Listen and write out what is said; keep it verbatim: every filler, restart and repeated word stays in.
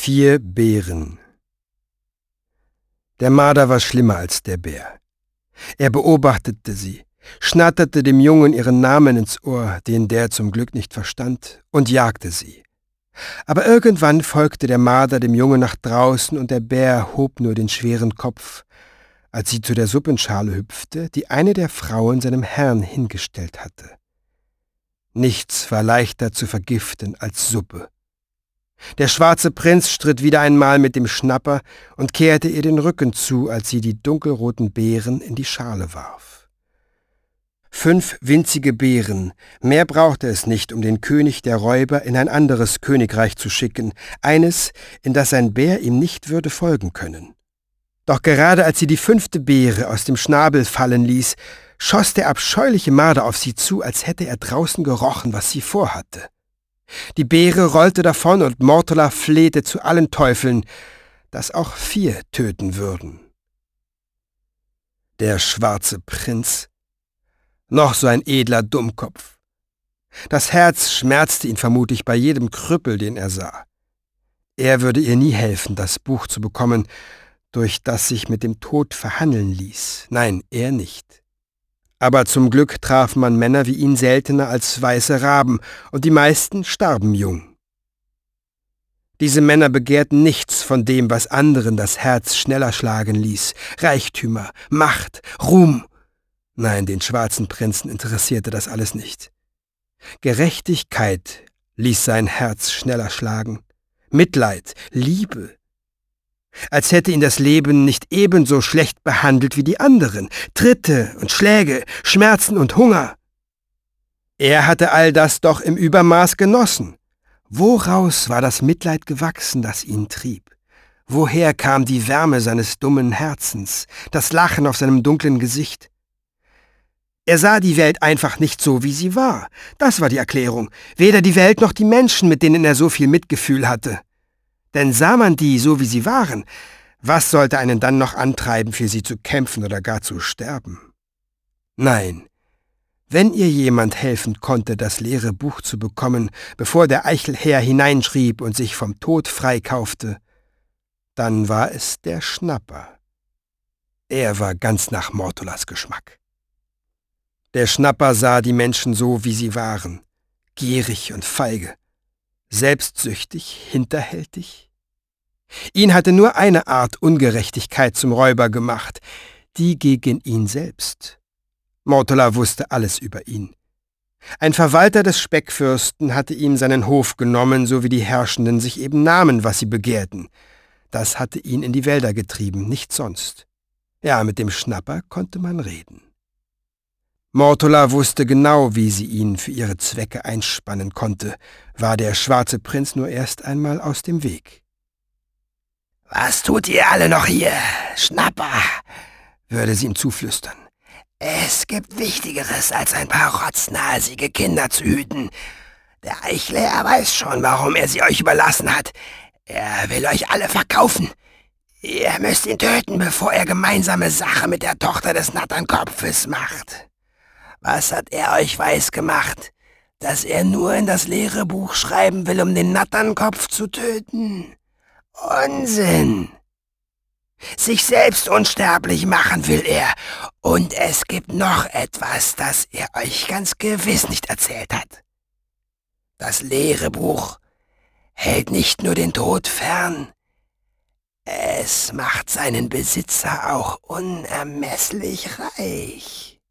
Vier Bären. Der Marder war schlimmer als der Bär. Er beobachtete sie, schnatterte dem Jungen ihren Namen ins Ohr, den der zum Glück nicht verstand, und jagte sie. Aber irgendwann folgte der Marder dem Jungen nach draußen und der Bär hob nur den schweren Kopf, als sie zu der Suppenschale hüpfte, die eine der Frauen seinem Herrn hingestellt hatte. Nichts war leichter zu vergiften als Suppe. Der schwarze Prinz stritt wieder einmal mit dem Schnapper und kehrte ihr den Rücken zu, als sie die dunkelroten Beeren in die Schale warf. Fünf winzige Beeren, mehr brauchte es nicht, um den König der Räuber in ein anderes Königreich zu schicken, eines, in das sein Bär ihm nicht würde folgen können. Doch gerade als sie die fünfte Beere aus dem Schnabel fallen ließ, schoss der abscheuliche Marder auf sie zu, als hätte er draußen gerochen, was sie vorhatte. Die Beere rollte davon und Mortola flehte zu allen Teufeln, dass auch vier töten würden. Der schwarze Prinz, noch so ein edler Dummkopf. Das Herz schmerzte ihn vermutlich bei jedem Krüppel, den er sah. Er würde ihr nie helfen, das Buch zu bekommen, durch das sich mit dem Tod verhandeln ließ. Nein, er nicht. Aber zum Glück traf man Männer wie ihn seltener als weiße Raben, und die meisten starben jung. Diese Männer begehrten nichts von dem, was anderen das Herz schneller schlagen ließ. Reichtümer, Macht, Ruhm. Nein, den schwarzen Prinzen interessierte das alles nicht. Gerechtigkeit ließ sein Herz schneller schlagen. Mitleid, Liebe. Als hätte ihn das Leben nicht ebenso schlecht behandelt wie die anderen. Tritte und Schläge, Schmerzen und Hunger. Er hatte all das doch im Übermaß genossen. Woraus war das Mitleid gewachsen, das ihn trieb? Woher kam die Wärme seines dummen Herzens, das Lachen auf seinem dunklen Gesicht? Er sah die Welt einfach nicht so, wie sie war. Das war die Erklärung. Weder die Welt noch die Menschen, mit denen er so viel Mitgefühl hatte. Denn sah man die so, wie sie waren, was sollte einen dann noch antreiben, für sie zu kämpfen oder gar zu sterben? Nein, wenn ihr jemand helfen konnte, das leere Buch zu bekommen, bevor der Eichelherr hineinschrieb und sich vom Tod freikaufte, dann war es der Schnapper. Er war ganz nach Mortolas Geschmack. Der Schnapper sah die Menschen so, wie sie waren, gierig und feige, selbstsüchtig, hinterhältig. Ihn hatte nur eine Art Ungerechtigkeit zum Räuber gemacht, die gegen ihn selbst. Mortola wusste alles über ihn. Ein Verwalter des Speckfürsten hatte ihm seinen Hof genommen, so wie die Herrschenden sich eben nahmen, was sie begehrten. Das hatte ihn in die Wälder getrieben, nichts sonst. Ja, mit dem Schnapper konnte man reden. Mortola wusste genau, wie sie ihn für ihre Zwecke einspannen konnte, war der schwarze Prinz nur erst einmal aus dem Weg. »Was tut ihr alle noch hier, Schnapper?« würde sie ihm zuflüstern. »Es gibt Wichtigeres, als ein paar rotznasige Kinder zu hüten. Der Eichelherr weiß schon, warum er sie euch überlassen hat. Er will euch alle verkaufen. Ihr müsst ihn töten, bevor er gemeinsame Sache mit der Tochter des Natternkopfes macht. Was hat er euch weisgemacht, dass er nur in das leere Buch schreiben will, um den Natternkopf zu töten? Unsinn! Sich selbst unsterblich machen will er, und es gibt noch etwas, das er euch ganz gewiss nicht erzählt hat. Das leere Buch hält nicht nur den Tod fern, es macht seinen Besitzer auch unermesslich reich.